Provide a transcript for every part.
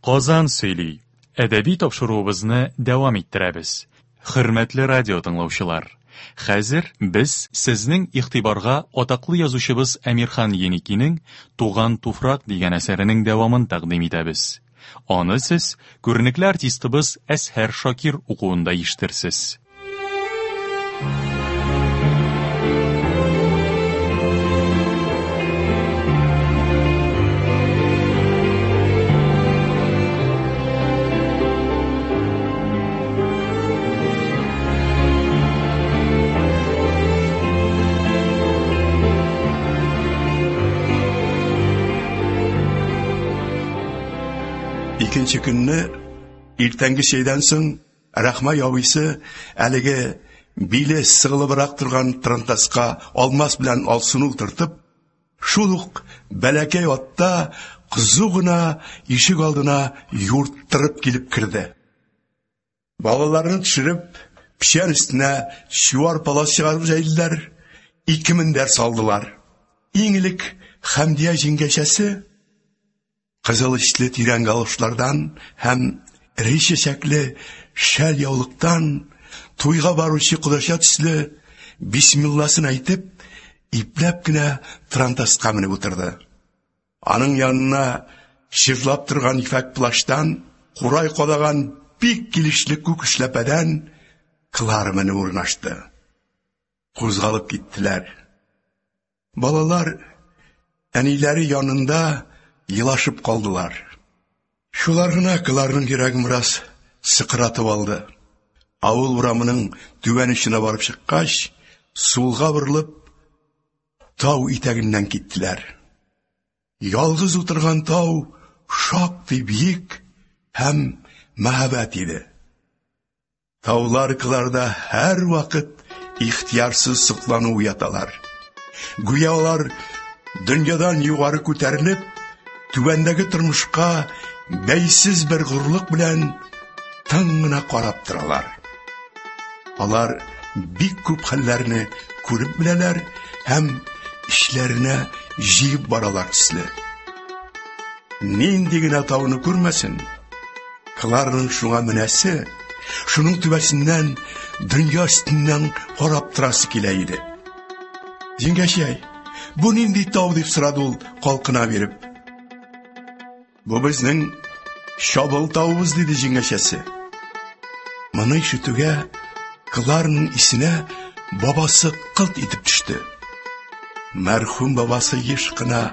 Казан сөйли. Әдәби тапшыруыбызны дәвам иттерәбез. Хөрмәтле радио тыңлаучылар, хәзер без сезнең игътибарга атаклы язучыбыз Әмирхан Еникинең «Туган туфрак» дигән әсәренең дәвамын тәкъдим итәбез. Аны сез күренекле артистыбыз Әсһәр Шакир укуында ишетерсез. İkinci günni ertängi şeyden soň Rahma ýawysy әлеге bile sığılıbırak turgan trantaska almas bilen alsını uturtup, şuluq bälekey atda kızuguna işik aldına yurttırıp gelip kirdi. Balalarını düşürüp, pişen üstüne şuvar palas çıkarıp jaydılar, 2000 ders aldılar. İňilik Hamdiye jingeşesi, Kızıl işli tiren galışlardan hem rişe şekli şel yavluktan tuyga baruşi kudaşa tüslü Bismillah'sını aytıp iplep güne trantaska minip oturdu. Anın yanına şırlap turgan ifek plaştan kuray kodagan bik kilişlik kukuşlepeden kılar minip urnaştı. Kuzgalıp gittiler. Balalar enileri yanında yılaşıp kaldılar. Şularına kılarının yüreğim biraz sıkıratıp aldı. Avul uramının düvenişine varıp çıkkaş, sulga vırılıp, tau iteğinden gittiler. Yalgız oturgan tau şaktı büyük hem mehabet idi. Taular kılarda her vakit ihtiyarsız sıklanı uyatalar. Güya olar dünyadan yukarı köterilip, tüvendeki turmuşka beysiz bir gurluk bilen tangına qarap turalar. Alar bik köp hallerini körüp bileler hem işlerine jiyip baralar tisli. Nindigine tavını görmesin, kılarının şuna münesi, şunun tüvesinden dünya üstünden qarap turası kileydi. Jingeşey, bu nindi tav dip sıradı ol kalkına verip, bu bizning şabıl tavımız dedi jingeşesi. Mını işitüge kılarının isine babası kılt itip düştü. Merhum babası yışkına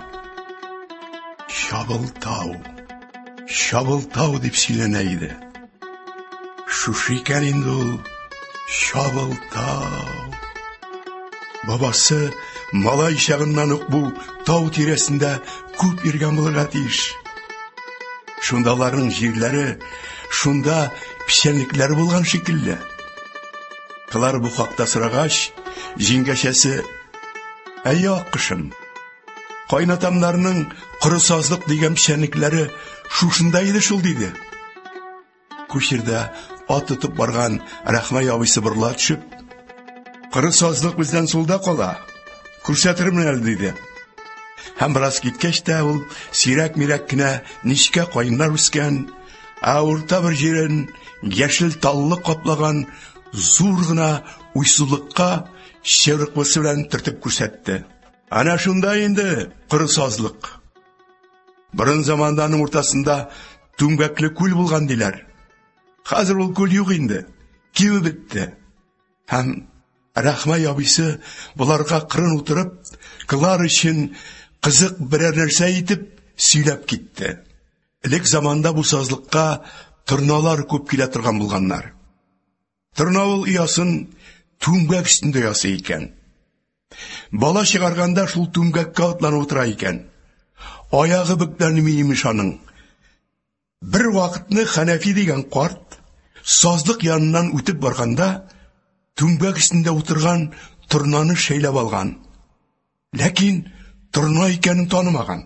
şabıl tav dip sileneydi. Şu şiken indul şabıl tav. Babası malay şağından bu tav tiresinde küp irgen bulurga tiş. Şundaların jirleri, şunda pişenlikleri bulgan şekilde. Kılar bu hakta sıragaş, jingeşesi, ey akışım, kaynatamlarının kırısazlık degen pişenlikleri şuşundaydı şul dedi. Kuşirde at tutup bargan Rahma ýawysy bırla düşüp, kırısazlık bizden solda kola, kursatırım el dedi. Hem biraz gitkeç de ol, sirak-mirakkine nişke koyunlar üsken, ağırta bir jiren, yeşil tallı kaplagan, zurgına uysuzlukka, şevrikbası bilen tırtıp kursetti. Ana şunda indi, kırısazlık. Birin zamandanın ortasında tümbekli kül bulgan diler. Hazır ol kül yok indi, kivi bitti. Hem Rahma ýawysy bularga kırın oturup, kılar için kızık birer nerse itip süylep gitti. İlk zamanda bu sazlıkka tırnalar köp kile turgan bulganlar. Tırnavul ýasyn tümbek üstünde ýasy eken. Bala çıkarganda şul tümbekke atlanyp otura eken. Ayağı büklenmeymiş anın. Bir vakitni Hanefi degen kart sazlık yanından ötüp barganda tümbek üstünde oturgan tırnany şeýlep algan. Lakin tırna ikenin tanımagan.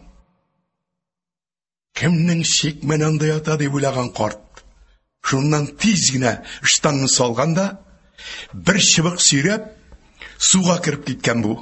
Kimning şekmenanda yata dep oylagan kart. Şundan tezgine iştanını salganda bir şıbık süyrep suğa kirip gitken bu.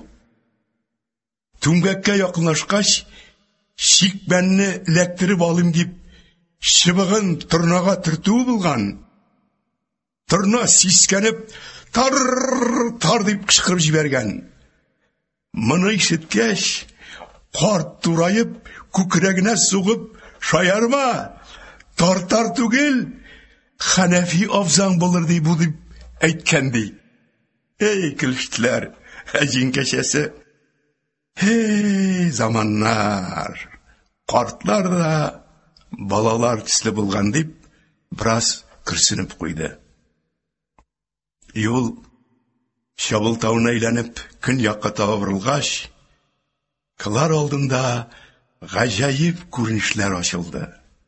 Tümbekке yakınlaşkaç şekmenni elektirip alayım deyip шыбығын тұрнаға түрту болған. Тұрна сискеніп, тар деп қышқырып жіберген. Мұны ишеткеш, қарт турайып, көкірегіне соғып, шаярма, тартар түгел, Ханәфи авзаң болыр дей бұл деп әйткенді. Ей, күліштілер, жеңкешесі. Ей, заманнар, қартлар да, балалар түсілі болған деп, біраз күрсініп қойды. Ел Шабыл тауына айленіп, күн яққа тағыбырылғаш, қылар алдында ғажайып көрінішлер ашылды.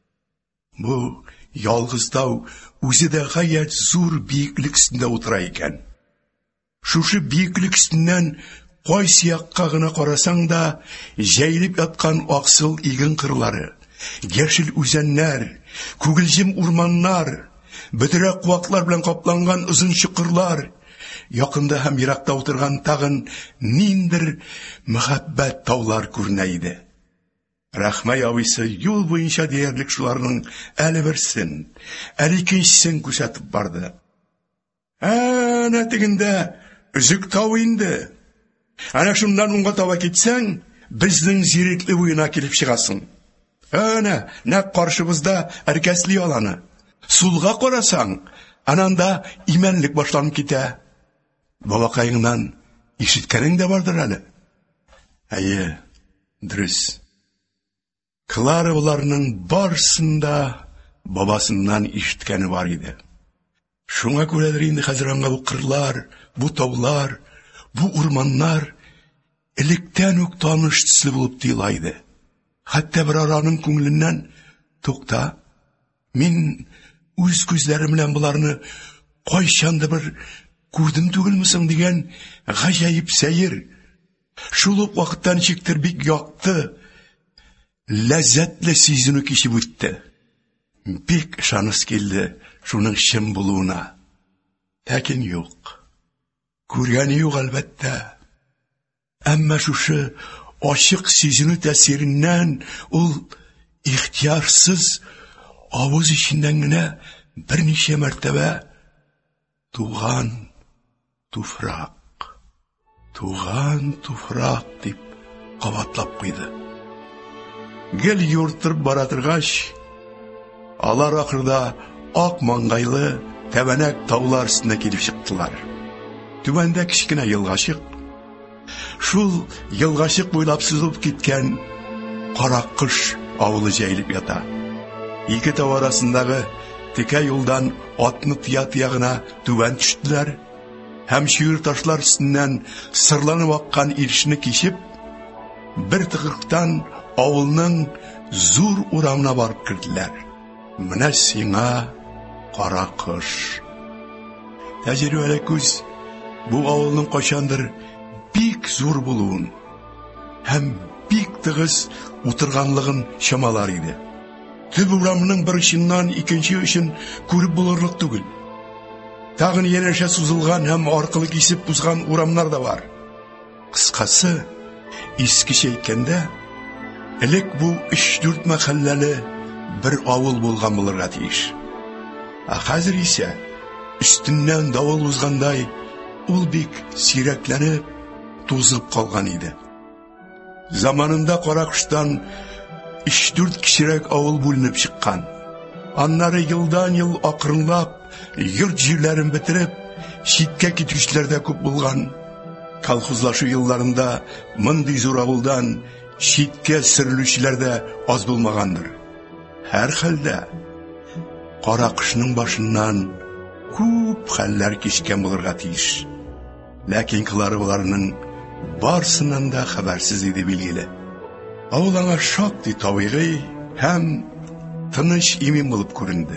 Бұл ялғыз тау өзі де ғайет зур биіклік үстінде отыра екен. Шушы биіклік үстінен қой сияққа ғына қарасаң да, жәйіліп ятқан ақсыл иген қырлары, гершіл өзеннер, көгілжім урманнар, бітірек қуақлар білен қапланған ұзын шықырлар, яқында һәм ерақта отырған тағын ниндір мұхаббәт таулар көрінейді. Рахмай авысы юл бойынша диярлік шуларының әлі бірсін, әлі икеншісін көрсетіп барды. Әне тегінде үзік тау инді. Әне шундан ұңға тауа кетсең, біздің зиреклі бойына келіп шығасың. Әне, нәк қаршыбызда әркәслі аланы. Сулға қарасаң, ананда именлік башланып кете. Бабақайыңнан ишіткенің де бардыр әлі. Әйе, дұрыс. Клара оларының барысында бабасынан ишіткені бар еді. Шуңа көредір енді қазіранға бұл қырлар, бұл таулар, бұл урманнар іліктен өк таныш түслі болып дейлайды. Хатта бір араның көңілінен тоқта, мен өз көздерімлен бұларыны қойшанды бір көрдім түгілмісің деген ғажайып сәйір. Шулып вақыттан шектір бек яқты, ләззәтлі сезіну кешіп өтті. Бек шаныс келді шуның шым болуына. Тәкен yok. Көргені yok әлбәтті. Әмма шушы ашық сезіну тәсеріннен ол ихтиярсыз ауыз ішінден гіне бірнеше мәртебе туған туфрақ деп қабатлап қойды. Гел юрттырып баратырғаш, алар ақырда ақ маңғайлы тәбәнәк таулар үстіне келіп шықтылар. Түбәндә кішкене елғашық. Шул елғашық бойлап сызылып кеткен Қараққыш ауылы жайылып ята. Екі тау арасындағы теке юлдан атны тия-тияғына түбән түштілер, һәм шүйір ташлар үстінен сырланып аққан иршіні кешіп, бір тықырықтан ауылның зур урамына барып кірділер. Міне сиңа Қараққыш. Тәжірибелі көз бұл ауылның қашандыр бик зур болуын, һәм бик тығыз отырғанлығын шамалар еді. Түп урамның бір ішіннан икенші үшін көріп болырлық түгіл. Тағын енеше сузылған һәм арқылы кесіп бұзған урамнар да бар. Қысқасы, ескіше еткенде, әлік бұл 3-4 мәхәлләлі бір ауыл болған болырға тиіш. Қазір есе, үстіннен дауыл ұзғандай, ол бек сирекленіп, тозып қалған еді. Заманында Қараққыштан 3-4 кішірек ауыл бөлініп шыққан. Аннары елдан ел ақырынлап, йұрт жерлерін бітіріп, шетке кетушілерде көп болған. Колхозлашу елларында мындай зор ауылдан шетке сүрілушілерде аз болмағандыр. Әр халда Қараққышның башынан көп хәлләр кешкен болырға тиіш. Ләкин қылары оларының барсынан да хабарсыз еді белгілі. Ауыл аңа шақты табиғи һәм тыныш емен болып көрінді.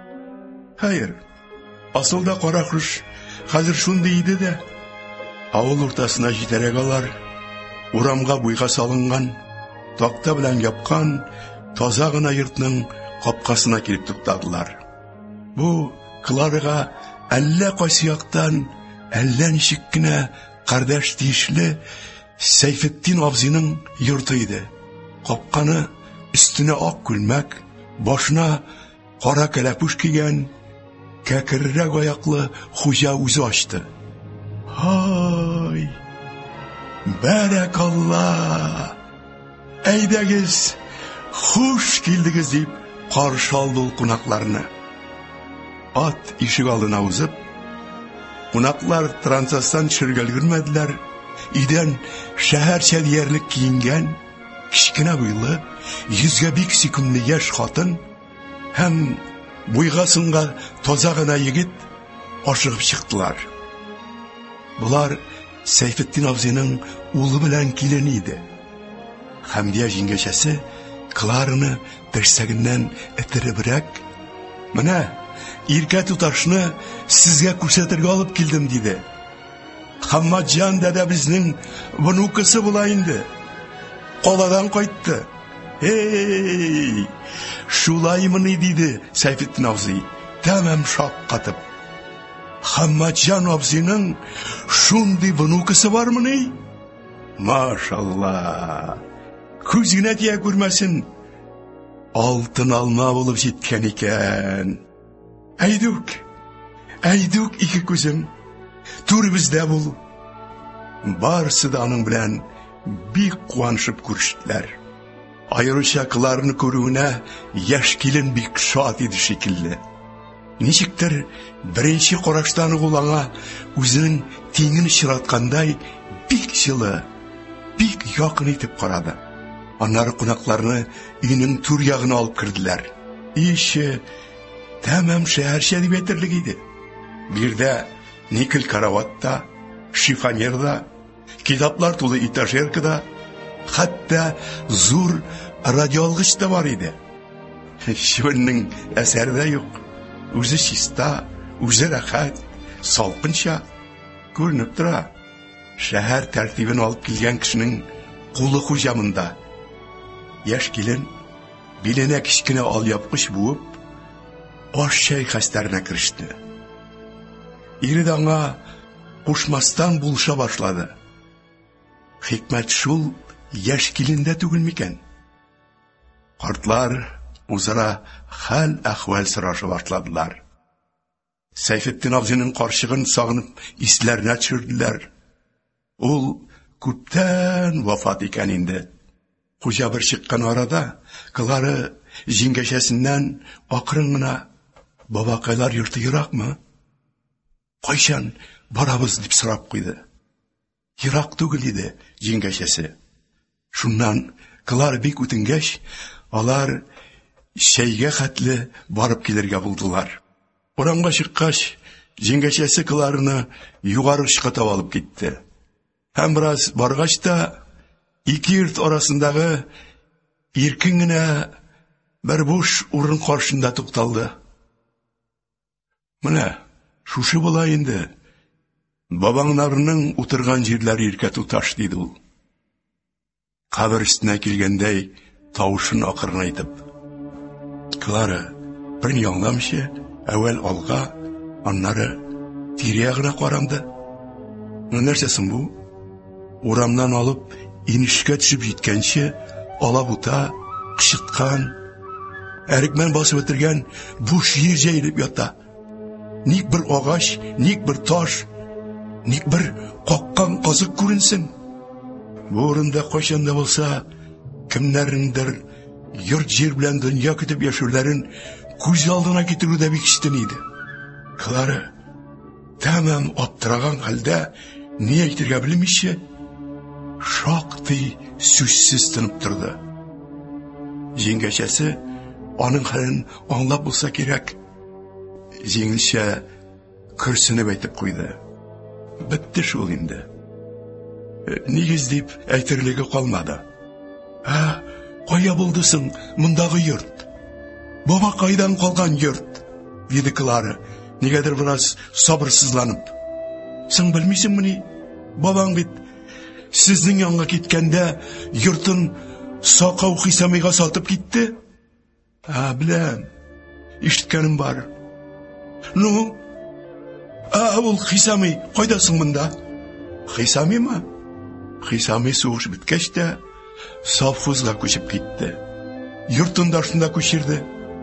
Хайыр, асылда Қараққыш қазір шунды еді де, ауыл ортасына жетерек алар, урамға буйға салынған, тақта білән япқан, таза ғына йортның қапқасына келіп тоқтадылар. Бұл Клараға әллә қайсияқтан, әллә ничек кенә қардаш тиешле Сәйфетдин абзыйның йорты иде. Қапқаны өстіне ақ күлмәк, Башына кара кәләпүш кигән, кәкеррәк аяклы хуҗа үзе ачты. Һай! Бәрәкалла! Әйдәгез, хуш килдегез дип каршы алды ул кунакларны. Ат ишек алдына узып, кунаклар трансастан төшәргә өлгермәделәр. Идән шәһәрчә диярлек киенгән, кичкенә буйлы, йөзгә бик сөйкемле яшь хатын һәм буйга сынган таза гына егет ашыгып чыктылар. Булар Сәйфетдин абзыйның улы белән килен иде. Хәмдия җиңгәчәсе Клараны терсәгеннән этеребрәк, "Менә, иркә туташны сезгә күрсәтергә алып килдем" диде. "Хаммаджан дәдә безнең внукасы була инде. Каладан кайтты." "Эй, шулаймыни" диде Сәйфетдин абзый, тәмам шаккатып. "Хаммаджан абзыйның шундый внукасы бармыни? Машалла. Күз генә тия күрмәсен. Алтын алма булып җиткән икән. Әйдүк ике күзем. Түребездә бул." Барысы да аның белән бик куанышып күрештеләр. Аеруча Кларны күрүенә яшь килен бик шат иде шикелле. Ничектер беренче караштан ул аңа үзенең тиңен чираткандай бик җылы, бик якын итеп карады. Аннары кунакларны өйнең түр ягына алып кирделәр. Ише тәмам шәһәрчә дип әйтерлек иде. Бирдә никел караватта, шифонерда, китаплар тулы этажеркада, хәтта зур радиоалгыч та бар иде. Шуның әсәре дә юк. Үзе чиста, үзе рәхәт, салкынча күренеп тора. Шәһәр тәртибен алып килгән кешенең кулы хуҗамында. Яшь килен биленә кичкенә алъяпкыч буып, аш-чәй хәстәренә кереште. Ире аңа кушмастан булыша башлады. Хикмәт шул яшь килендә түгел микән? Картлар үзара хәл-әхвәл сораша башладылар. Сәйфетдин абзыйның карчыгын сагынып исләренә төшерделәр. Ул күптән вафат икән инде. Хуҗа бер чыккан арада Клары җиңгәчәсеннән акрын гына: "Бабакайлар йорты еракмы? Кайчан барабыз?" дип сорап куйды. Ерак түгел иде җиңгәчәсе. Шуннан Клара бик үтенгәч, алар чәйгә хәтле барып килергә булдылар. Урамга чыккач, җиңгәчәсе Клараны югары чыкта алып китте. Һәм бераз баргач та ике йорт арасындагы иркен генә бер буш урын каршында тукталды. "Менә шушы була инде. Бабаңнарның утырган җирләре иркә туташ" диде ул. Кабер өстенә килгәндәй тавышын акырынайтып. Клара бер яңламчы әвәл алга, аннары тирә-ягына каранды. "Нәрсәсен бу?" Урамнан алып инешкә төшеп җиткәнче алабута, кычыткан, әрекмән басып бетергән буш җир җәелеп ята. Ник бер агач, ник бер таш, ник бер каккан казык күренсен. Бу урында кайчан да булса кемнәрнеңдер йорт җир белән дөнья көтеп яшәүләрен күз алдына китерүдә бик читен иде. Клара тәмам аптыраган хәлдә ни әйтергә белмичә шактый сүзсез тынып торды. Җиңгәчәсе аның хәлен аңлап булса кирәк, җиңелчә көрсенеп әйтеп куйды. "Бетте шул инде. Нигез дип әйтерлеге калмады. Кая булды соң мондагы йорт? Баба кайдан калган йорт?" диде Клара, нигәдер бераз сабырсызланып. "Син белмисеңмени? Бабаң бит сезнең янга киткәндә йортын Сакау Хисамига сатып китте." "Беләм. Ишеткәнем бар." "Ну, ул Хисами кайда соң монда?" "Хисамиме? Хисами сугыш биткәч тә совхозга күчеп китте. Йортын да шунда күчерде.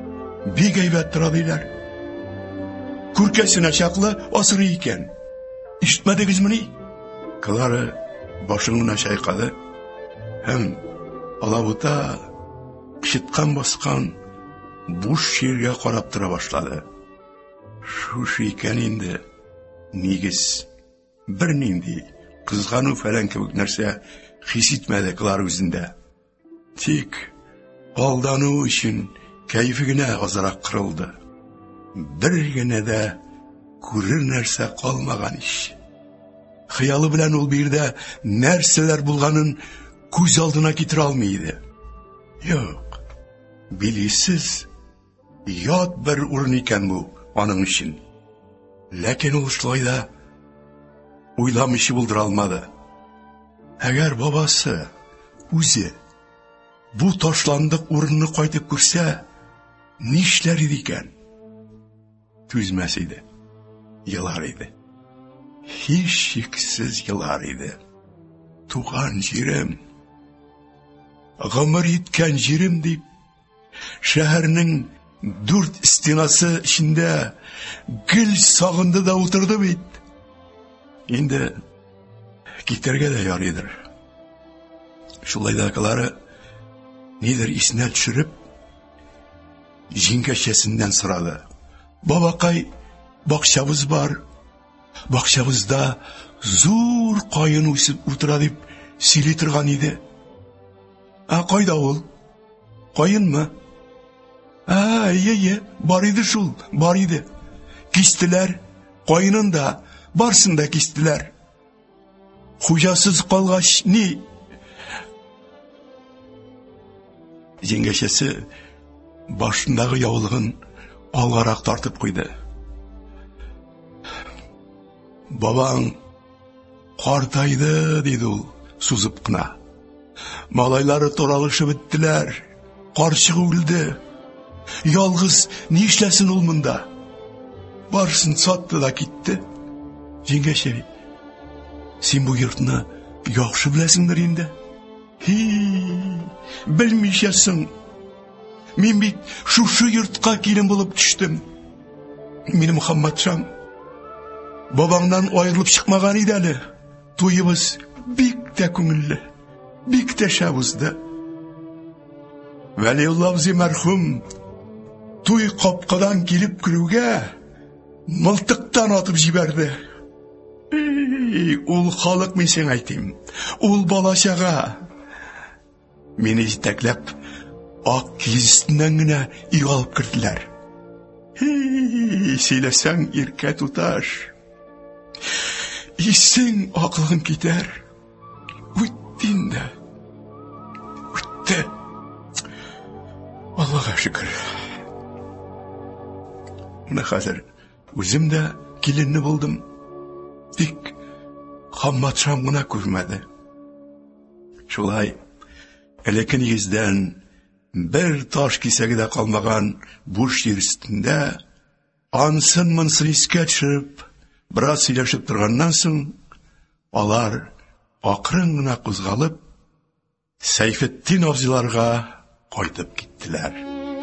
бик әйбәт тора диләр. Күркәсенә чаклы асырый икән. Ишетмәдегезмени? Клара башын чайкады һәм алабута кычыткан баскан буш җиргә карап тора башлады. Шушы икән инде нигез. Бернинди кызгану фәлән кебек нәрсә хис итмәде Клара үзендә. Тик алдану өчен кәефе генә азрак кырылды. Бер генә дә күрер нәрсә калмаган иш. Хыялы белән ул бирдә нәрсәләр булганын күз алдына китерә алмый иде. Юк, билгесез, ят бер урын икән бу аның өчен. Ләкин ул шулай да уйламыйча булдыра алмады. Әгәр бабасы үзе бу ташландык урынны кайтып күрсә, нишләр иде икән? Түзмәс иде. Елар иде. Һич шиксез елар иде. Туган җирем, гомер иткән җирем дип, шәһәрнең 4 стенасы эчендә гел сагынды да утырды бит. Инде китәргә дә ярыйдыр. Шулай да Клара нидер исенә төшереп, җиңгәчәсеннән сорады. Бабакай, бакчабыз бар. Бакчабызда зур кайын үсеп утыра дип сөйли торган иде. Кайда ул? Кайынмы? Ие, бар иде шул, бар иде. Кистеләр, кайынын да, барсын да кистеләр. Хуҗасыз калгач ни? Җиңгәчәсе башындагы яулыгын алгарак тартып куйды. Бабаң картайды, диде ул, сузып кына. Малайлары торалышып беттеләр. Карчык үлде. Ялгыз ни эшләсен ул монда? Барсын сатты да китте. Җиңгәче, син бу йортны яхшы беләсеңдер инде. Белмичәсең. Мин бит шушы йортка килен булып төштем. Минем Мөхәммәтшам бабаңнан аерылып чыкмаган иде әле. Туйыбыз бик тә күңелле, бик тә шәп узды. Вәлиулла абзый мәрхүм туй капкадан килеп керүгә мылтыктан атып җибәрде. Ул халык, мин сиңа әйтим, ул балачага. Мине җитәкләп ак киестеннән генә өйгә алып керделәр. Сөйләсәң иркә туташ. Исең акылың китәр. Үтте инде. Үтте. Аллага шөкер. Менә хәзер үзем дә киленне булдым. Тик Мөхәммәтшам гына күрмәде. Шулай элекке нигездән бер таш кисәге дә калмаган буш җир өстендә ансын-монсын искә төшереп, бераз сөйләшеп торганнан соң, алар акрын гына кузгалып, Сәйфетдин абзыйларга кайтып киттеләр.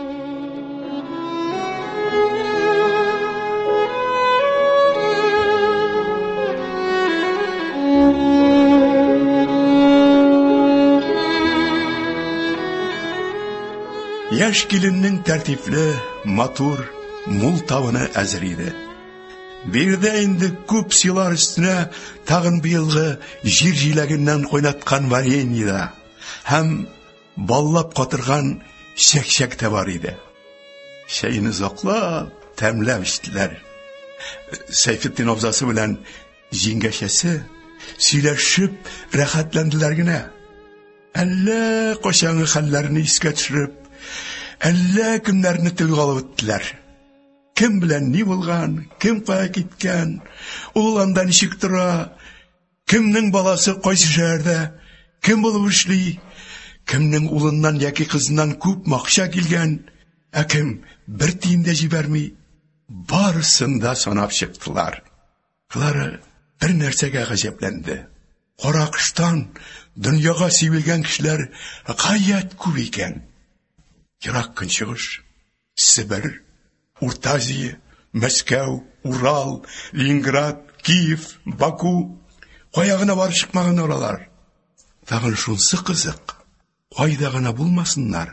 Яшь киленнең тәртипле, матур, мул тавыны әзер иде. Бирдә инде күп сыйлар өстенә тагын быелгы җир җиләгеннән кайнаткан варенье да һәм баллап катырган чәкчәк тә бар иде. Чәйне заклап, тәмләп эчтеләр. Сәйфетдин абзасы белән җиңгәчәсе сөйләшеп рәхәтләнделәр генә. Әллә качангы хәлләрне искә төшереп, әллә кемнәрне телгә алып үттеләр. Кем белән ни булган, кем кая киткән, ул анда ничек тора, кемнең баласы кайсы шәһәрдә, кем булып эшли, кемнең улыннан яки кызыннан күп акча килгән, кем бер тиен дә җибәрми, барысын да санап чыктылар. Клара бер нәрсәгә гаҗәпләнде. Каракыштан дөньяга сибелгән кешеләр гаять күп икән. Ерак көнчыгыш, Сібір, Урта Азия, Мәскәү, Урал, Ленинград, Киев, Баку. Қойағына бар шықмаған оралар. Тағын шунсы қызық. Қойда ғана болмасынлар.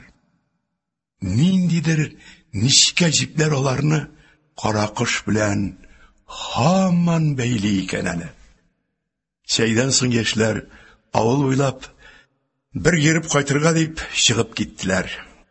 Ниндидер нишке жиплер оларны қарақыш білән хаман бәйлі екен әлі. Шайдан соң яшьләр авыл ойлап, бір еріп қайтырға дейіп шығып кеттілер.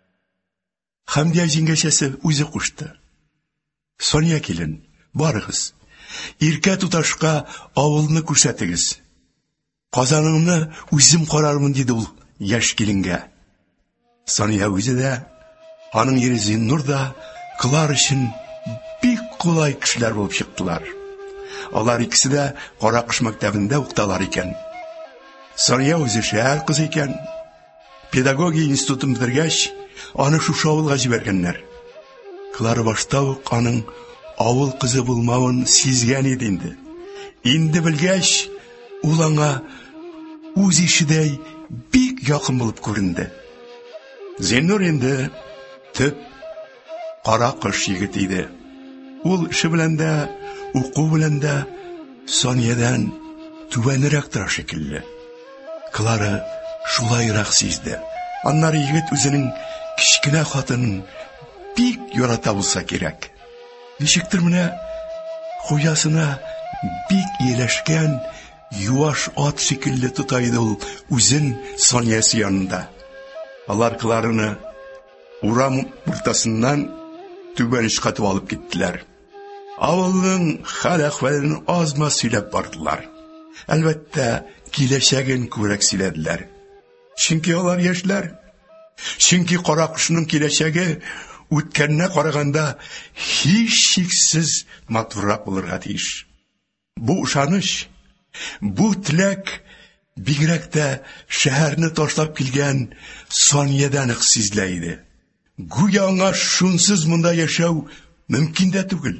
Хамдия жеңгешесі өзі құшты. Соня келін, барығыз. Ирке туташқа авылны күрсәтігіз. Қазаныңны өзім қарармын деді ол яш келінге. Соня өзі де, аның ері Зиннур да қылар үшін бик қолай кішілер болып шықтылар. Олар ikisi de Қарақыш мектебінде оқыталар екен. Соня өзі шәһәр қыз екен. Педагогия институтын бітіргәч, аны шушы авылға жібергеннер. Қылары башта ук аның авыл қызы булмауын сизген еді инде. Инде білгәч, ул аңа үз ишедәй бик якын булып күренде. Зиннур инде төп Қарақыш егет иде. Ул эше белән дә, уку белән дә Сонядан түбәнрәк тора шикелле. Клара шулайрак сизде. Аннары егет үзенең кичкенә хатынын бик ярата булса кирәк. Ничектер менә хуясына бик иеләшкән юаш ат шикелле тота иде ул үзен Сонясы янында. Алар Клараны урам уртасыннан түбән ишкатып алып киттеләр. Авылның хәл-әхвалын азма сөйләп бардылар. Әлбәттә, киләчәген күрәк сөйләделәр. Чөнки алар яшьләр. Чөнки Каракышның киләчәге үткәнне караганда һич шиксез матуррак булырга тиеш. Бу ышаныч, бу теләк бигрәк тә шәһәрне ташлап килгән Сонядан ук сизелә иде. Гүя аңа шунсыз монда яшәү мөмкин дә түгел.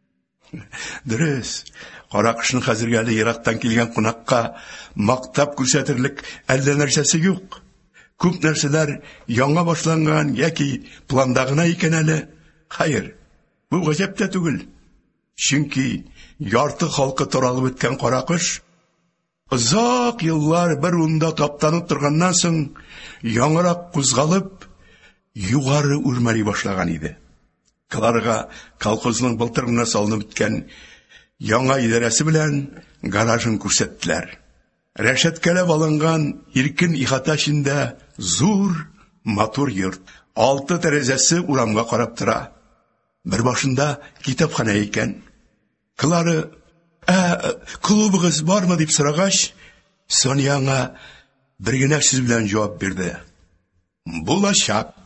Дөрес, Каракышның хәзергә әле ерактан килгән кунакка мактап күрсәтерлек әллә нәрсәсе юк. Күп нәрсәләр яңа башланган яки планда гына икән әле. Хәер, бу гаҗәп тә түгел. Чөнки ярты халкы таралып беткән Каракыш озак еллар бер урында таптанып торганнан соң яңарак кузгалып югары үрмәли башлаган иде. Кларга колхозның былтыр гына салынып биткән яңа идарәсе белән гаражын күрсәттеләр. Рәшәткәләп алынган иркен ихата эчендә зур, матур йорт. 6 тәрәзәсе урамга карап тора. Бер башында китапхана икән. Клары, клубыгыз бармы дип сорагач, Соня аңа бер генә сүз белән җавап бирде. Булачак.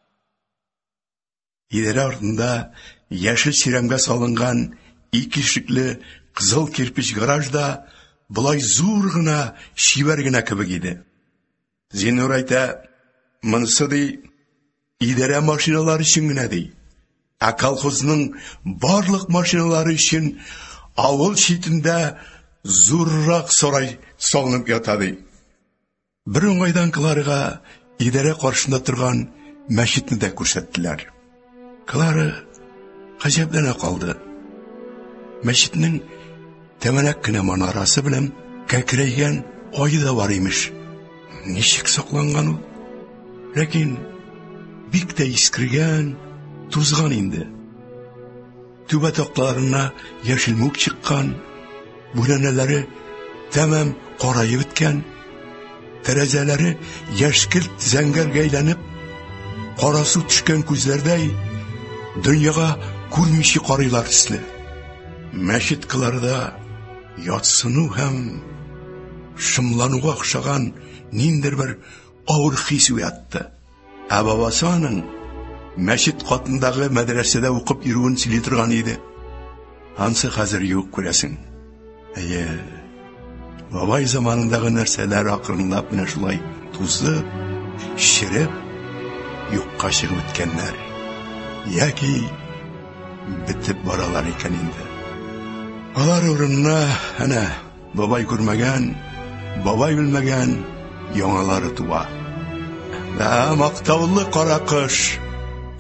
Идарә артында яшел чирәмгә салынган 2 ишекле кызыл кирпич гаражда булай зур гына, шибәр генә кебек иде. Зиннур әйтә, монысы ди идарә машиналары өчен генә ди. Ә колхозның барлык машиналары өчен авыл читендә зуррак сарай салынып ята ди. Бер уңайдан Кларга идарә каршында торган мәчетне дә күрсәттеләр. Клара гаҗәпләнә калды. Мәчетнең тәмәнәк кенә манарасы белән кәкрәйгән ае да бар имеш. Ничек сакланган ул? Ләкин бик тә искергән, тузган инде. Түбә такларына яшел мүк чыккан, бүләнәләре тәмам карайып беткән, тәрәзәләре яшькелт зәңгәргә әйләнеп, карасы төшкән күзләрдәй дөньяга күрмичә карыйлар төсле. Мәчет кыларда ятсыну һәм шымлануга охшаган ниндер бер авыр хис уятты. Ә бабасы аның мәчет катындагы мәдрәсәдә укып йөрүен сөйли торган иде. Ансы хәзер юк күрәсең. Әйе, бабай заманындагы нәрсәләр акрынлап менә шулай тузып, ширеп, юкка чыгып беткәннәр. Яки битеп баралар икән инде. Алар урынына, әнә, бабай күрмәгән, бабай белмәгән яңалары туа. Мактаулы Каракыш.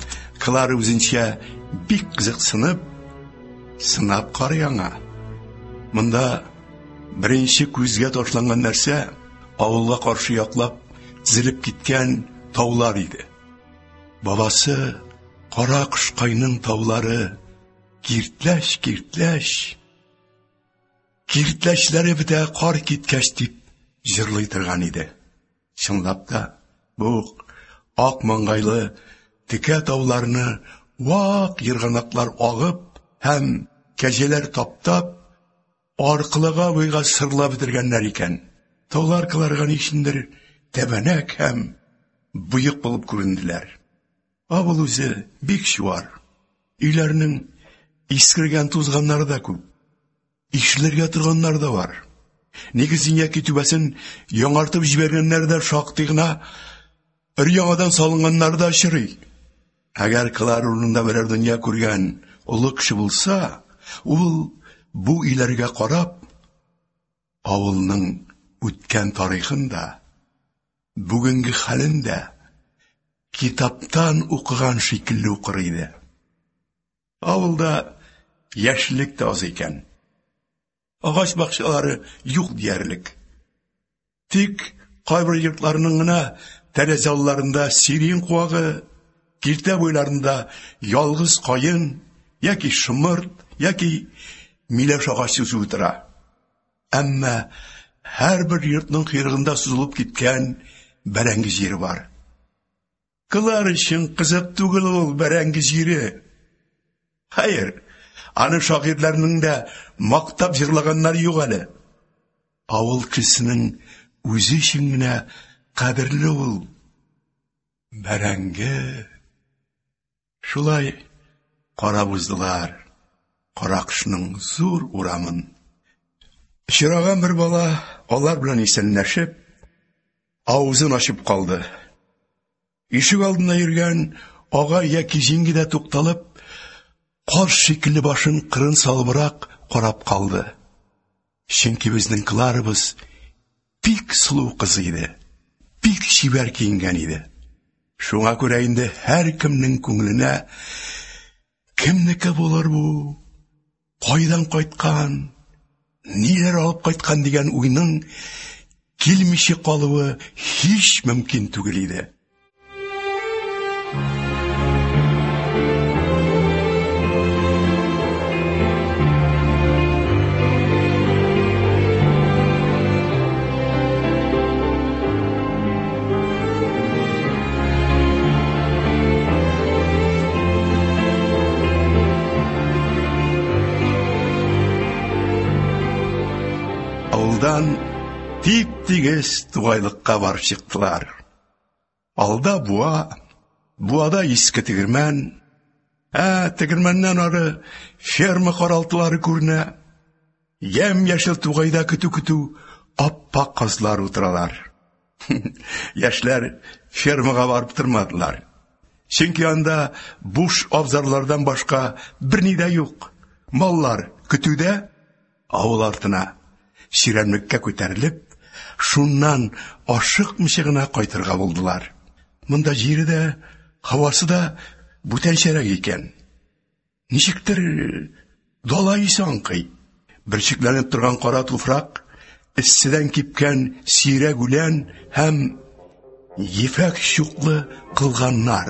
Клара үзенчә бик кызыксынып, сынап карый аңа. Монда беренче күзгә ташланган нәрсә авылга каршы яклап тизелеп киткән таулар иде. Бабасы кара кышкайның таулары киртләш, киртләшләре бетә кар киткәч дип җырлый торган иде. Чынлап та, бу ак маңгайлы текә тауларны вак йырганаклар агып һәм кәҗәләр таптап, аркылыга буйга сырлап бетергәннәр икән. Таулар кыларга ничендер тәбәнәк һәм буйык булып күренделәр. Авыл үзе бик чуар. Өйләрнең искергән тузганнары да күп. Ишләргә торганнар да бар. Нигезен яки түбәсен яңартып җибәргәннәр дә шактый гына, өр-яңадан салынганнар да чырый. Әгәр Клара урынында берәр дөнья күргән олы кеше булса, ул бу өйләргә карап, авылның үткән тарихын да, бүгенге хәлен дә китаптан укыган шикелле укыр иде. Авылда яшьлек тә аз икән. Агач бакчалары юк диярлек. Тик кайбер йортларның гына тәрәзә алларында сирень куагы, киртә буйларында ялгыз кайын, яки шымырт, яки миләш агачы үсеп утыра. Әмма һәрбер йортның кыйрыгында сузылып киткән бәрәңге җире бар. Клара өчен кызык түгел ул бәрәңге җире. Хәер, аны шагыйрьләрнең дә мактап җырлаганнар юк әле. Авыл кешесенең үзе өчен генә кадерле ул бәрәңге. Шулай карап уздылар кара кышның зур урамын. Чыраган бер бала алар белән исәнләшеп, авызын ачып калды. Ишек алдына йөргән ага яки җиңги дә тукталып, кар шикелле башын кырын салыбрак карап калды. Чөнки безнең Кларабыз бик сылу кыз иде, бик чибәр киенгән иде. Шуңа күрә инде һәркемнең күңеленә кемнеке булыр бу, кайдан кайткан, ниләр алып кайткан дигән уйның килмичә калуы һич мөмкин түгел иде. Авылдан тип-тигез тугайлыкка барып чыктылар. Алда буада иске тегермән, тегермәннән ары ферма каралтылары күренә. Ям-яшел тугайда көтү аппак кызлар утыралар. Яшьләр фермага барып тормадылар. Чөнки анда буш абзарлардан башка берни дә юк. Маллар көтүдә, авыл артына ширәнлеккә күтәрелеп, шуннан ашыкмыйча гына кайтырга булдылар. Монда җире дә, һавасы да бүтәнчәрәк икән. Ничектер дала исе аңкый. Бирчекләнеп торган кара туфрак, эсседән кипкән сирәк үлән һәм ефәк чуклы кылганнар.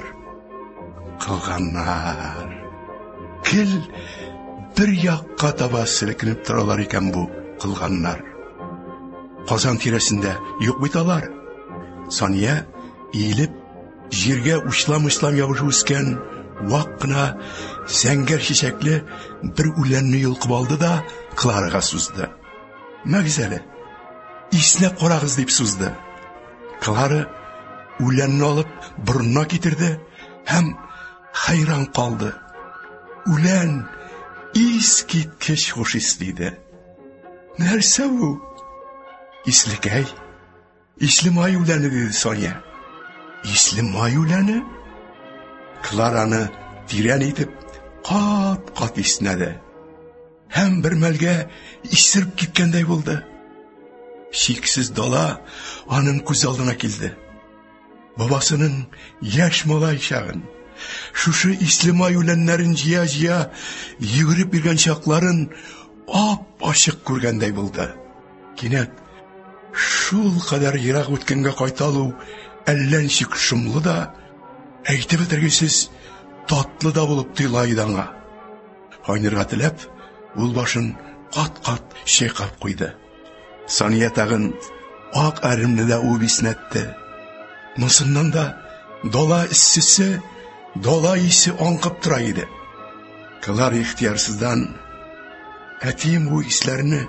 Кел бер якка таба селкенеп торалар икән бу кылганнар. Казан тирәсендә юк бит алар. Сания иелеп җиргә учлам-учлам ябышып үскән вак кына зәңгәр чәчәкле бер үләнне йолкып алды да Кларага сузды. Мәгъзәле, исне карагыз дип сузды. Клара үләнне алып борынына китерде һәм хайран калды. Үлән искиткеч хуш исле. Нәрсә бу? Ислекәй. Исле май үләне диде Соня. Исле май үләне? Клараны тирән итеп кат-кат иснәде. Һәм бер мәлгә исереп киткәндәй булды. Шиксез дала аның күз алдына килде. Бабасының яшь малай чагын, Шушы ислемай үләннәрен җыя-җыя йөгереп биргән чакларын ап-ачык күргәндәй булды. Кинәт шул кадәр ерак үткәнгә кайталу әллә ничек шомлы да, әйтеп бетергесез татлы да булып тоела иде аңа. Кайнырга теләп, ул башын кат-кат чайкап куйды. Сания тагын ак әрімне дә үбеп иснәтте. Мусыннан да дала иссесе, дала исе аңкып тора иде. Клара ихтиярсыздан әтием бу исләрне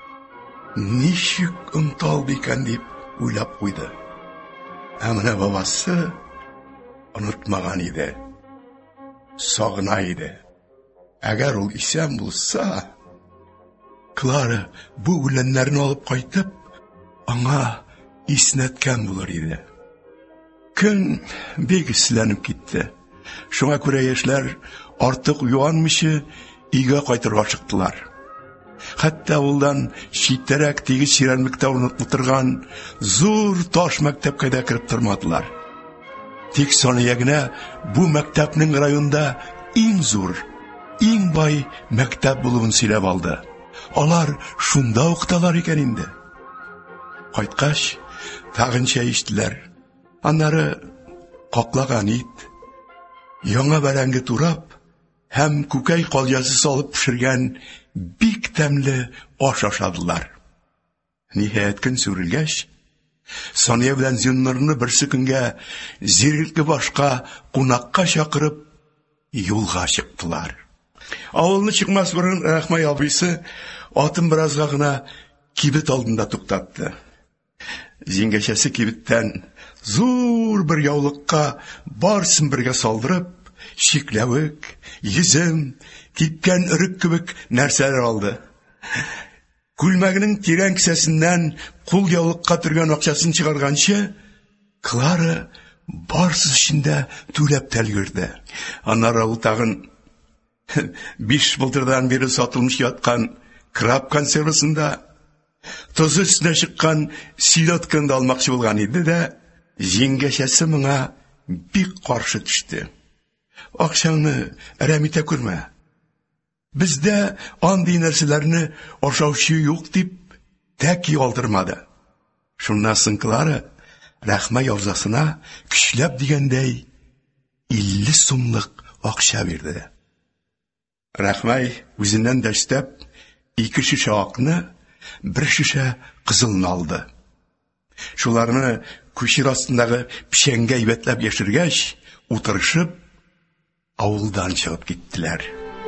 ничек онтал бикән дип уйлап куйды. Ә менә бабасы онытмаган иде. Сагына иде. Әгәр ул исән булса, Клара бу үләннәрне алып кайтып, аңа иснәткән булыр иде. Көн бик исләнеп китте. Шуңа күрә яшьләр артык юанмыйча өйгә кайтырга чыктылар. Хәтта улдан читтәрәк тигез чирәмлектә урнатылып торган зур таш мәктәпкә дә кирип тормадылар. Тик Сания генә бу мәктәпнең районда иң зур, иң бай мәктәп булуын сөйләп алды. Алар шунда укыталар икән инде. Кайткач, тагын чәй эчтеләр. Аннары каклаган ит, яңа бәрәңге турап һәм күкәй калҗасы салып пешергән бик тәмле аш ашадылар. Ниһаять көн сүрелгәч, Сания белән Зиннурны берсе көнгә зиргелке башка кунакка чакырып юлга чыктылар. Авылны чыкмас борын Рәхмәй абыйсы атын биразга гына кибет алдында туктатты. Зиңгәчәсе кибеттән зур бер яулыкка барсын бергә салдырып, шикләвек, йөзем, кипкән өрек кебек нәрсәләр алды. Күлмәгенең тирән кесәсеннән кул яулыкка төргән акчасын чыгарганчы, Клара барсы эчендә түләп тәлгерде. Аннары ул тагын 5 былтырдан бері сатылмыш яткан краб консервасында тозы өстенә чыккан силотканы алмакчы булган иде дә, җиңгәчәсе моңа бик каршы төште. Акчаңны әрәм итә күрмә. Бездә андый нәрсәләрне ашаучы юк дип тәки алдырмады. Шуннан соң Клара Рәхмәй абзасына көчләп дигәндәй 50 сумлык акча бирде. Рәхмәй үзеннән дә өстәп 2 шешә акны, 1 шешә кызылны алды. Шуларны күчер астындагы пишәнгә әйбәтләп яшергәч, утырышып, авылдан чыгып киттеләр.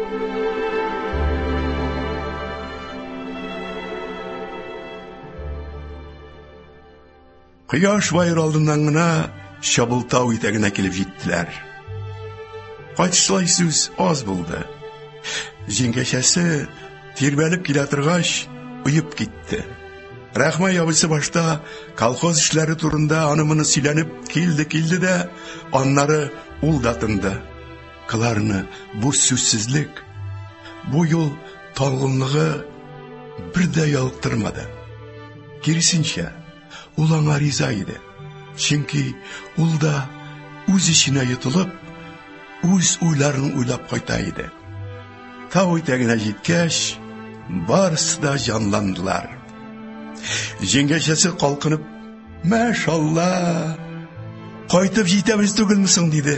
Кояш байыр алдыннан гына Чабылтау итәгенә килеп җиттеләр. Кайтышлай сүз аз булды. Җиңгәчәсе тирбәлеп килә торгач, уеп китте. Рәхмәй абыйсы башта колхоз эшләре турында аны-моны сөйләнеп килде дә, аннары ул да тынды. Кларны бу сүзсезлек, бу юл талгынлыгы бер дә ялыктырмады. Киресенчә, ул аңа риза иде. Чөнки ул да үз эченә йотылып, үз уйларын уйлап кайта иде. Тау итәгенә җиткәч, барысы да җанландылар. Җиңгәчәсе калкынып, "Мәшалла! Кайтып җитәбез түгелме соң?" диде.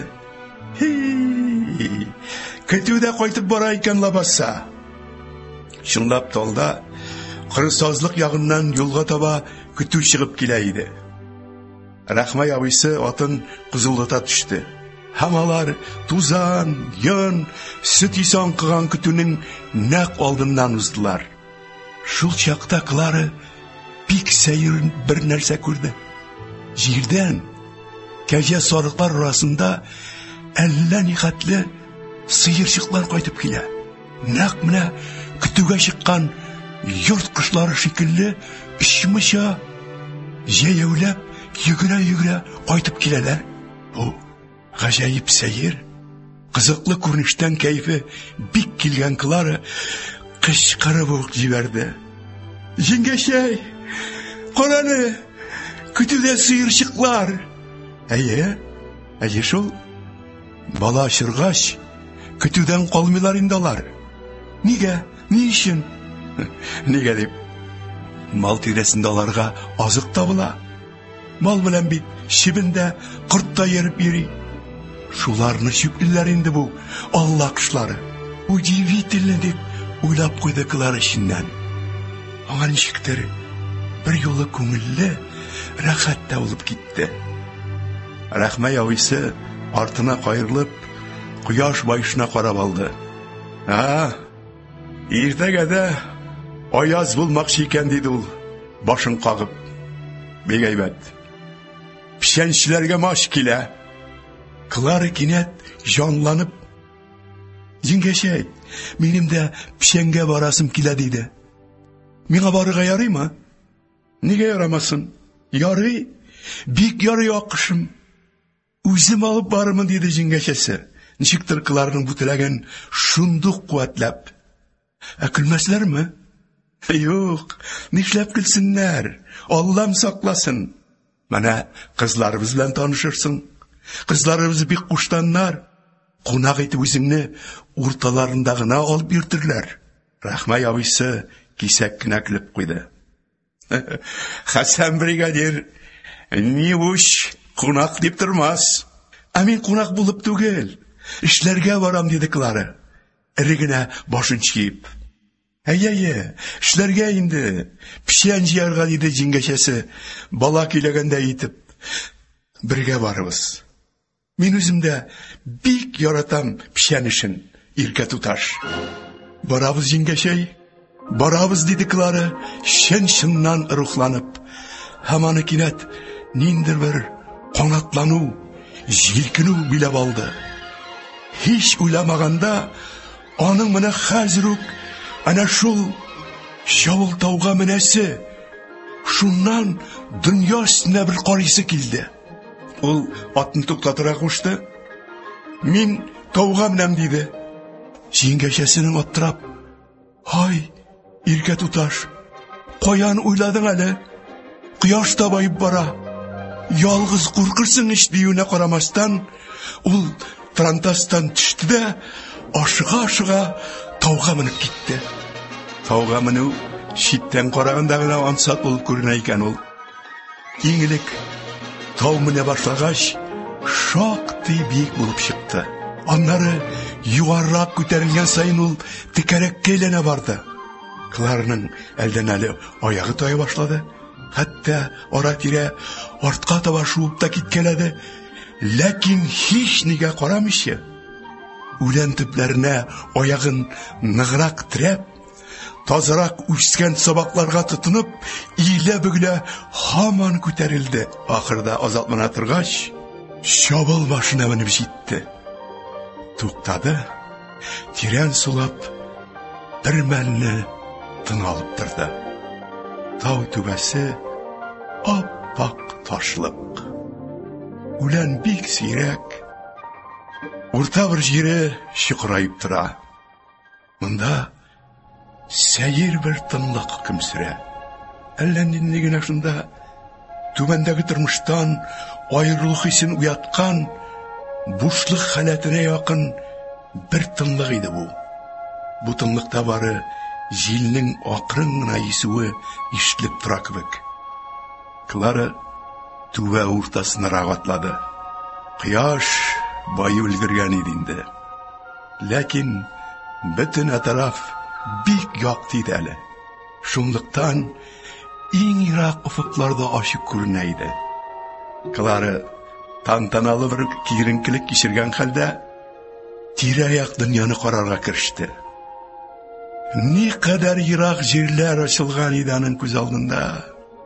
Көтүдә кайтып бара икән лабаса. Чынлап талда кырсазлык ягыннан юлга таба көтү чыгып килә иде. Рәхмәй абыйсы атын кызылдата төште. Һәм алар тузан, йон, сөт исан кыган көтүнең нәкъ алдыннан уздылар. Шул чакта Клара бик сәер бер нәрсә күрде. Җирдән кәҗә сарыклар арасында әллә ни хәтле сыерчыклар кайтып килә. Нәкъ менә көтүгә чыккан йорт кошлары шикелле ичмичә җәяүләп йөгерә кайтып киләләр. Бу гаҗәеп сәер, кызыклы күренештән кәйфе бик килгән Клара кычкырып ук җибәрде. "Җиңгәчәй, караны, көтүдә сыерчыклар!" Әйе шул. Бала чыргач, көтүдән калмыйлар инде алар. Нигә? Ни өчен? Нигә дип? Мал тирәсендә аларга азык табыла. Мал белән бит чибендә корт та йөреп йөри. Шуларны чүплеләр инде бу Алла кышлары. Удивительно дип уйлап куйды Клара içinden. Аңа ничектер бер юлы күңелле, рәхәт тә булып китте. Рәхмә явыйсы артына кайрылып, кояш байышына карап алды. Иртәгәдә аяз булмакчы икән диде ул, башын кагып. Бик әйбәт. Пишәнчеләргә маш килә. Клара кинәт җанланып, «Җиңгәшәй, минем дә пишәнгә барасым килә» диде. «Миңа барырга ярыймы?» «Нигә ярамасын?» «Ярый, бик ярый акышым. Үзем алып барырмын» диде җиңгәшәсе. Ничектер Клараның бу теләген шундук куәтләп. Көлмәсләрме? Юк, нишләп көлсеннәр? Аллам сакласын. Менә кызларыбыз белән танышырсың. Кызларыбыз бик куштаннар. Кунак итеп үзеңне урталарында гына алып йөртерләр. Рәхмә ябыйсы кисәк кенә көлеп куйды. Хәсән бригадир, ни уч кунак дип тормас. Мин кунак булып түгел, эшләргә барам диде Клара. Ирегенә башын чиеп. Әйе, эшләргә инде. Пишән җыярга диде җиңгәшәсе, бала киләгәндә итеп. Бергә барыбыз. Мин үземдә бик яратам пишән эшен, иркә туташ. Барабыз җиңгәшәй, барабыз диде Клара, чын-чыннан рухланып. Һәм аны кинәт ниндер бер канатлану, җилкенү биләп алды. Һич уйламаганда аның менә хәзер үк әнә шул Чавылтауга менәсе, шуннан дөнья өстенә бер карыйсы килде. Ул атны туктатырга кушты. Мин тауга менәм диде. Җиңгәшәсенең аптырап, «Ай, иркә туташ, каян уйладың әле? Кояш та байып бара. Ялгыз куркырсың ич» диюенә карамастан, ул трантастан төште дә ашыга-ашыга тауга менеп китте. Тауга менү читтән караганда гына ансат булып күренә икән ул. Иңелек тау менә башлагач, шактый биек булып чыкты. Аннары югарырак күтәрелгән сайын ул текәрәккә әйләнә барды. Клараның әлдән әле аягы тая башлады. Хәтта ара-тирә артка таба шуып та киткәләде. Ләкин һич нигә карамыйча, үлән төпләренә аягын ныграк терәп, тазарак үскән сабакларга тотынып, илә-бөгелә һаман күтәрелде. Ахырда азаплана торгач, чабыл башына менеп җитте. Туктады, тирән сулап, бер мәлне тын алып торды. Тау түбәсе ап-ак ташлык. Үлән бик сирәк. Урта бер җире чыкырайып тора. Монда сәер бер тынлык хөкем сөрә. Әллә нинди генә шунда түбәндәге тормыштан аерылу хисен уяткан, бушлык халәтенә якын бер тынлык иде бу. Бу тынлыкта бары җилнең акрын гына исүе ишетелеп тора кебек. Клара түбә уртасына атлады. Кояш байып өлгергән иде инде. Ләкин бөтен тараф бик якты иде әле. Шунлыктан иң ерак уфыкларда ачык күренә иде. Клара тантаналы бер киеренкелек кичергән хәлдә тирә-як дөньяны карарга кереште. Ни кадәр ерак җирләр ачылган иде аның күз алдында.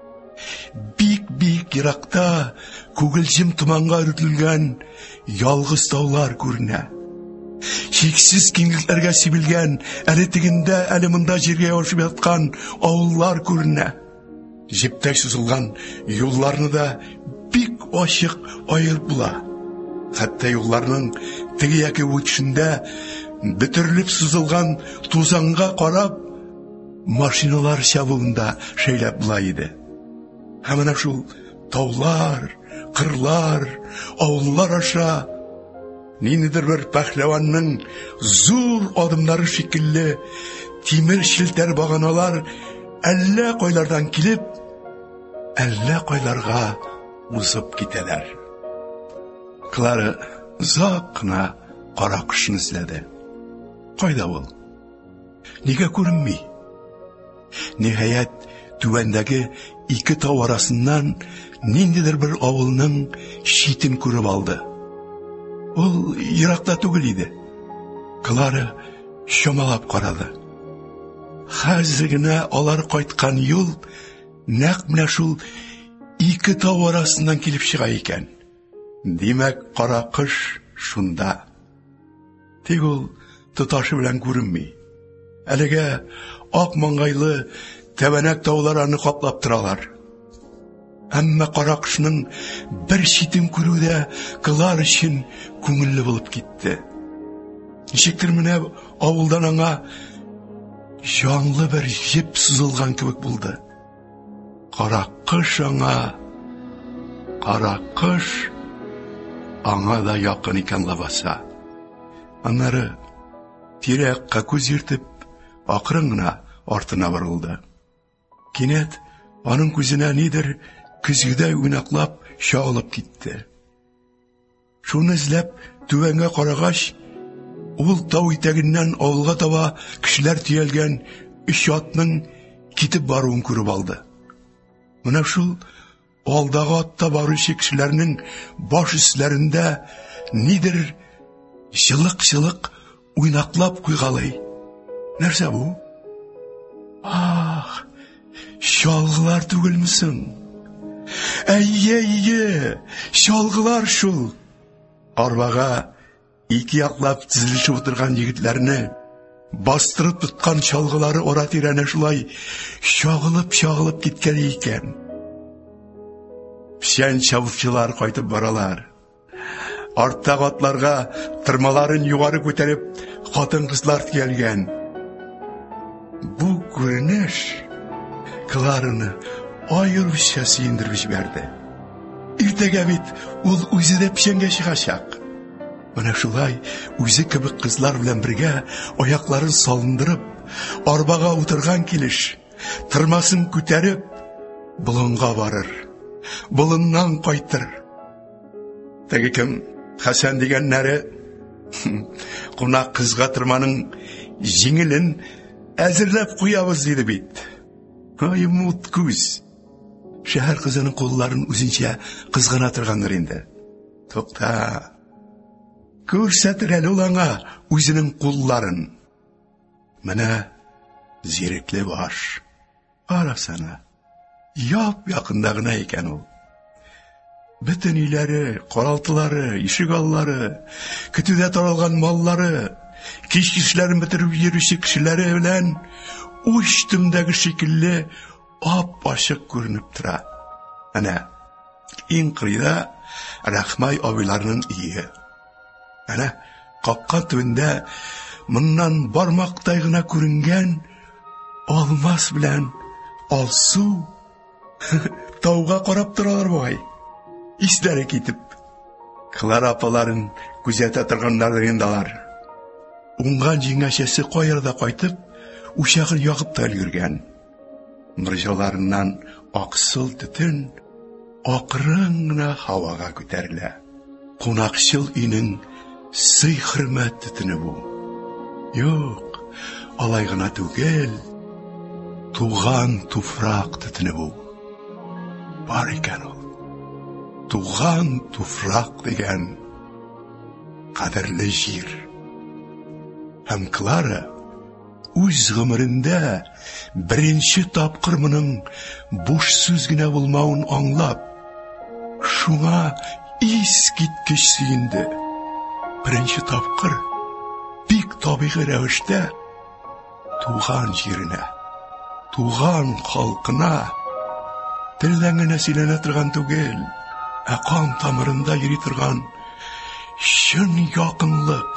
Бик еракта күгелҗем томанга өртелгән ялгыз таулар күренә. Чиксез киңлекләргә сибелгән, әле тегендә, әле монда җиргә яшып яткан авыллар күренә. Җептәй сузылган юлларны да бик ачык аерып була. Хәтта юлларның теге яки бу төшендә бөтерлеп сузылган тузанга карап, машиналар чабуында шәйләп була иде. Һәм менә шул таулар, кырлар, авыллар аша ниндидер бер пәһлеванның зур адымнары шикелле тимер шилтәр баганалар әллә кайлардан килеп, әллә кайларга узып китәләр. Клара озак кына кара кошны эзләде. Кайда ул? Нигә күренми? Ниһаять, түбәндәге ике тау арасыннан ниндидер бер авылның шитен күреп алды. Ул еракта түгел иде. Клара шомалап карады. Хәзер генә алар кайткан юл нәкъ менә шул ике тау арасыннан килеп чыга икән. Димәк, кара кыш шунда. Тик ул тоташы белән күренми. Әлегә ак маңгайлы тәбәнәк таулар аны каплап торалар. Әмма кара кышның бер читен күрүдә Клар өчен күңелле булып китте. Ничектер менә авылдан аңа җанлы бер җеп сузылган кебек булды. Кара кыш аңа да якын икән лабаса. Аннары тирәккә күз йөртеп, акрын гына артына борылды. Кинәт аның күзенә нидер көзгедәй уйнаклап чагылып китте. Шуны эзләп түбәнгә карагач, ул тау итәгеннән авылга таба кешеләр төялгән 3 атның китеп баруын күреп алды. Менә шул алдагы атта баручы кешеләрнең баш өсләрендә нидер җылык уйнаклап куйгалый. Нәрсә бу? Ах, чалгылар түгелме соң? Әйе, чалгылар шул. Арбага ике яклап тизелешеп утырган егетләрне бастырып тоткан чалгылары ара-тирәне шулай чагылып киткән икән. Печән чабучылар кайтып баралар. Арттагы атларга тырмаларын югары күтәреп, хатын-кызлар төялгән. Бу күренеш Клараны аеруча сөендереп җибәрде. Иртәгә бит ул үзе дә печәнгә чыгачак. Менә шулай үзе кебек кызлар белән бергә аякларын салындырып, арбага утырган килеш, тырмасын күтәреп, болынга барыр. Болыннан кайтыр. Теге кем Хәсән дигәннәре кунак кызга тырманың җиңелен әзерләп куябыз диде бит. Ай, мут күз. Шәһәр кызының кулларын үзенчә кызгана торгандыр инде. Тукта. Күрсәтер әле ул аңа үзенең кулларын. Менә зирекле баш. Карасана. Яп якында гына икән ул. Бөтен өйләре, каралтылары, ишегаллары, көтүдә таралган маллары, кич кишләрен бетереп йөрүче кешеләре белән уч төмдәге шикелле ап-ачык күренеп тора. Әнә иң кырыйда Рахмай абыйларның ие. Әнә капка төбендә моннан бармактай гына күренгән алмас белән алсу тауга карап торалар бугай. Исләре китеп. Клара апаларын күзәтә торганнардыр инде алар. Уңган җиңәшәсе каерда кайтып, учагын ягып та өлгергән. Мырҗаларыннан аксыл төтен акрын гына һавага күтәрелә. Кунакчыл өйнең сый-хөрмәт төтене бу. Юк, алай гына түгел. Туган туфрак төтене бу. Бар икән ул. Туган туфрак дигән кадерле җир. Һәм Клара үз гомерендә беренче тапкыр моның буш сүз генә булмавын аңлап, шуңа искиткеч сөенде. Беренче тапкыр бик табигый рәвештә туган җиренә, туган халкына телдән генә сөйләнә торган түгел, ә кан тамырында йөри торган чын якынлык,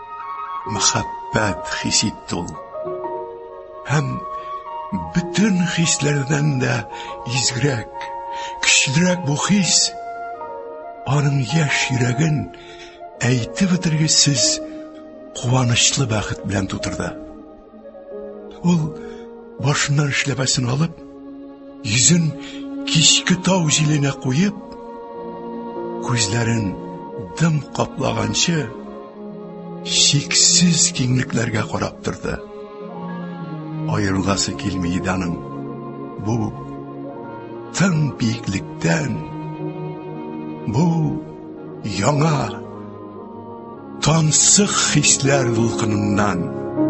мәхәббәт хис итте ул. Һәм бөтен хисләрдән дә изгерәк, көчлерәк бу хис аның яшь йөрәген әйтеп бетергесез куанычлы бәхет белән тутырды. Ул башыннан эшләпәсен алып, йөзен кичке тау җиленә куеп, күзләрен дым каплаганчы шиксез киңлекләргә карап торды. Аерылгасы килми иде аның бу тын биеклектән, бу яңа тансык хисләр дулкыныннан.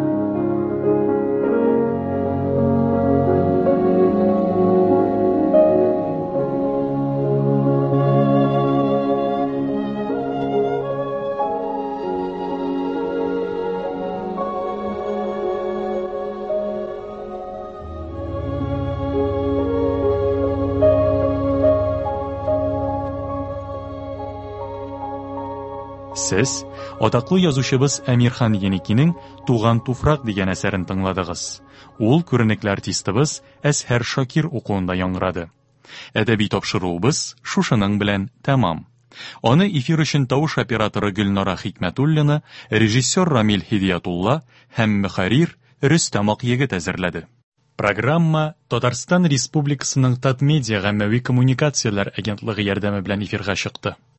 Сез атаклы язучыбыз Әмирхан Еникинең «Туган туфрак» дигән әсәрен тыңладыгыз. Ул күренекле артистыбыз Әсһәр Шакир укуында яңгырады. Әдәби тапшыруыбыз шушының белән тәмам. Аны эфир өчен тавыш операторы Гөлнара Хикмәтуллина, режиссер Рамил Хидиятулла һәм мөхәррир Рөстәм Акъегет әзерләде. Программа Татарстан Республикасының Татмедиа гаммәви коммуникацияләр агентлыгы ярдәме белән эфирга чыкты.